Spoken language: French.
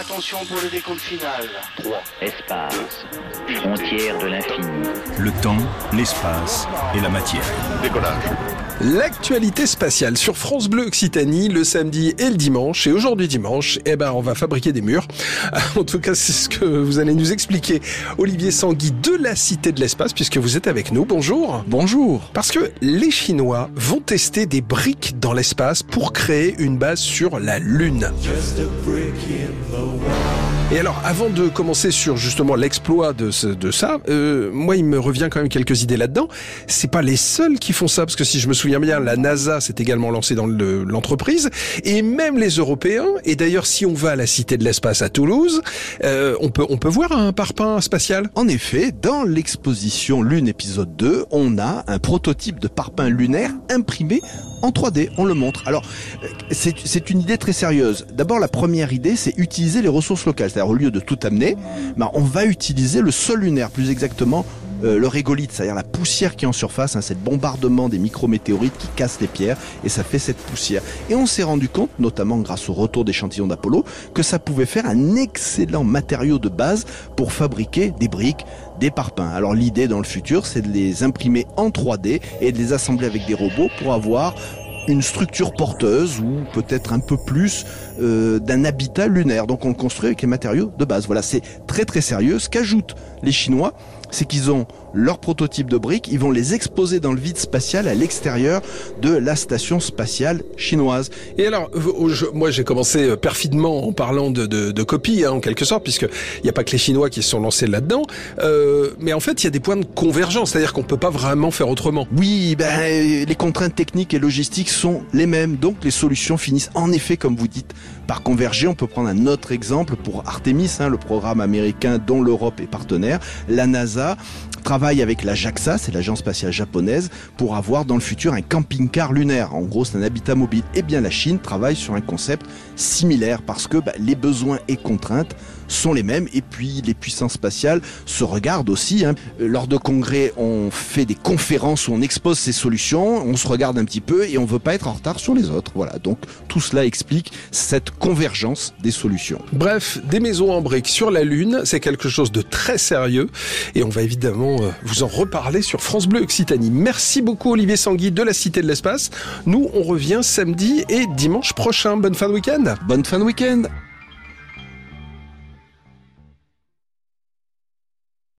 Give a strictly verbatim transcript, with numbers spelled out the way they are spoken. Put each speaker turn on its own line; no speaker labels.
Attention pour le décompte final.
trois. Espace. Frontière de l'infini.
Le temps, l'espace et la matière.
Décollage.
L'actualité spatiale sur France Bleu Occitanie le samedi et le dimanche. Et aujourd'hui dimanche, eh ben, on va fabriquer des murs. En tout cas, c'est ce que vous allez nous expliquer. Olivier Sanguy de la Cité de l'Espace, puisque vous êtes avec nous. Bonjour.
Bonjour.
Parce que les Chinois vont tester des briques dans l'espace pour créer une base sur la Lune. Et alors, avant de commencer sur justement l'exploit de, ce, de ça, euh, moi, il me revient quand même quelques idées là-dedans. C'est pas les seuls qui font ça, parce que si je me souviens bien, la NASA s'est également lancée dans le, l'entreprise, et même les Européens. Et d'ailleurs, si on va à la Cité de l'Espace à Toulouse, euh, on peut on peut voir un parpaing spatial.
En effet, dans l'exposition Lune épisode deux, on a un prototype de parpaing lunaire imprimé en trois D, on le montre. Alors, c'est, c'est une idée très sérieuse. D'abord, la première idée, c'est utiliser les ressources locales. C'est-à-dire, au lieu de tout amener, ben, on va utiliser le sol lunaire, plus exactement euh, le régolithe, c'est-à-dire la poussière qui est en surface, hein, c'est le bombardement des micrométéorites qui cassent les pierres, et ça fait cette poussière. Et on s'est rendu compte, notamment grâce au retour d'échantillons d'Apollo, que ça pouvait faire un excellent matériau de base pour fabriquer des briques, des parpaings. Alors l'idée dans le futur, c'est de les imprimer en trois D et de les assembler avec des robots pour avoir une structure porteuse ou peut-être un peu plus euh, d'un habitat lunaire. Donc on le construit avec les matériaux de base. Voilà, c'est très très sérieux. Ce qu'ajoutent les Chinois, c'est qu'ils ont leur prototype de briques, ils vont les exposer dans le vide spatial à l'extérieur de la station spatiale chinoise.
Et alors, je, moi j'ai commencé perfidement en parlant de, de, de copie, hein, en quelque sorte, puisque il n'y a pas que les Chinois qui se sont lancés là-dedans, euh, mais en fait il y a des points de convergence, c'est-à-dire qu'on peut pas vraiment faire autrement.
Oui, ben les contraintes techniques et logistiques sont les mêmes, donc les solutions finissent en effet, comme vous dites, par converger. On peut prendre un autre exemple pour Artemis, hein, le programme américain dont l'Europe est partenaire. La NASA travaille avec la JAXA, c'est l'agence spatiale japonaise, pour avoir dans le futur un camping-car lunaire. En gros, c'est un habitat mobile. Eh bien, la Chine travaille sur un concept similaire parce que bah, les besoins et contraintes sont les mêmes, et puis les puissances spatiales se regardent aussi, hein. Lors de congrès, on fait des conférences où on expose ces solutions, on se regarde un petit peu et on veut pas être en retard sur les autres. Voilà, donc tout cela explique cette convergence des solutions.
Bref, des maisons en briques sur la Lune, c'est quelque chose de très sérieux et on va évidemment vous en reparler sur France Bleu Occitanie. Merci beaucoup Olivier Sanguy de la Cité de l'Espace. Nous, on revient samedi et dimanche prochain. Bonne fin de week-end.
Bonne fin de week-end.